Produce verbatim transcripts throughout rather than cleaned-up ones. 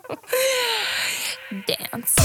Dance.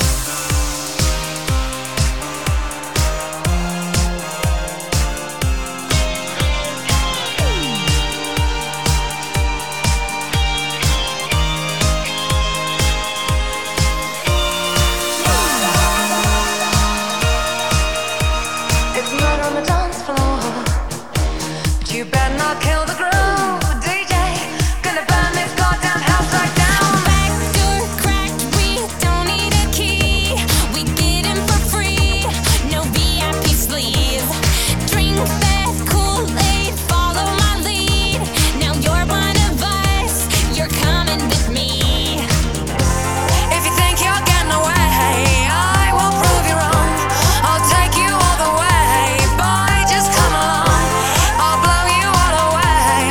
It's murder on the dance floor, but you better not kill the groove, D J. Gonna burn this goddamn house right down. Back door cracked, we don't need a key. We get in for free, no V I P sleeve. Drink that Kool-Aid, follow my lead. Now you're one of us, you're coming with me. If you think you're getting away, I will prove you wrong. I'll take you all the way, boy, just come along. I'll blow you all away.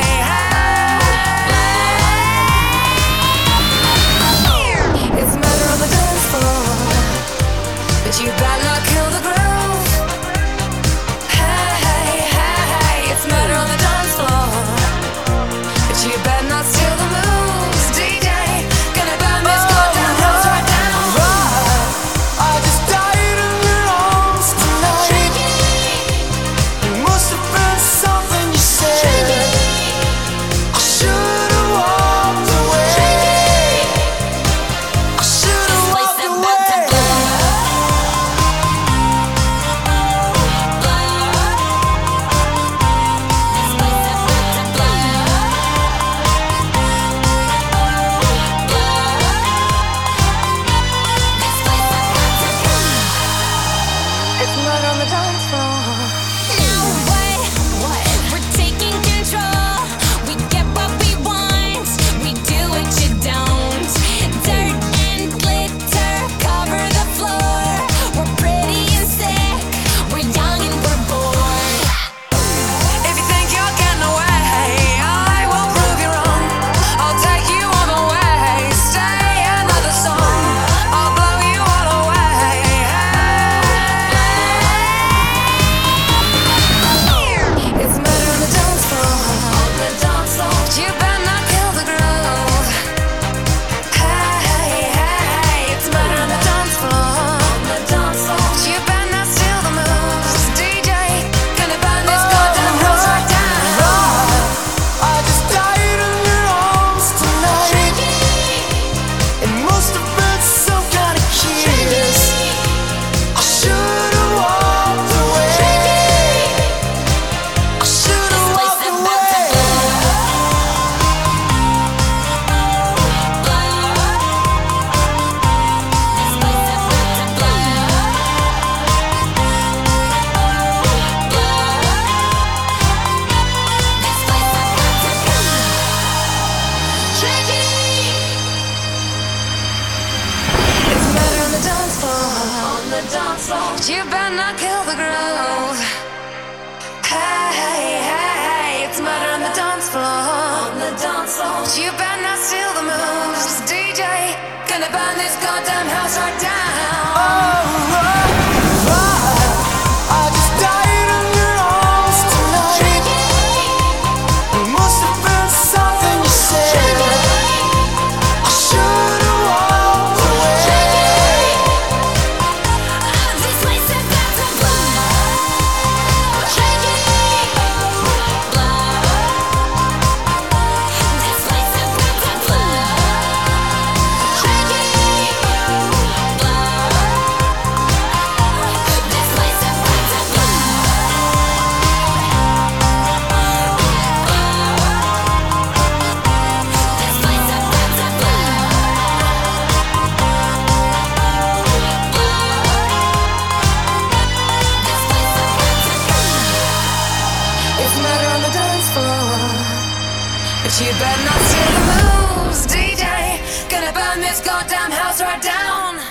It's murder on the dance floor, but you better not kill the groove. Hey, hey, hey, hey, it's murder on the dance floor, but you better not steal the moves, D J. Gonna burn this goddamn house right down. I just died in your arms tonight. It must have been something you said. I should've walked away. I should've walked away. It's murder on the dance floor. Now what? What? We're taking control. We get what we want. We do what you don't. Dirt and glitter cover the floor. We're pretty and sick. We're young and we're bored. If you think you're getting away, I will prove you wrong. I'll take you all the way. Stay another song. I'll blow you all away. It's murder on the dance floor. On the dance floor. But you better not kill the groove. Hey, hey, hey, it's murder on the dance floor. On the dance floor. But you better not steal the moves, D J. Gonna burn this goddamn house right down. I just died in your arms tonight. It must have been some kind of kiss. I should've walked away. I should've walked away. It's murder on the dance floor. On the dance floor. But you better not kill the groove. Hey, hey, hey, hey, it's murder on the dance floor. On the dance floor. But you better not steal the moves, D J. Gonna burn this goddamn house right down. I just died in your arms tonight. It must have been something you said. I should've walked away. This place is about to blow. This place is about to blow. This place is about to This place is about to It's murder on the dance floor. But you better not steal the moves, D J. Gonna burn this goddamn house right down.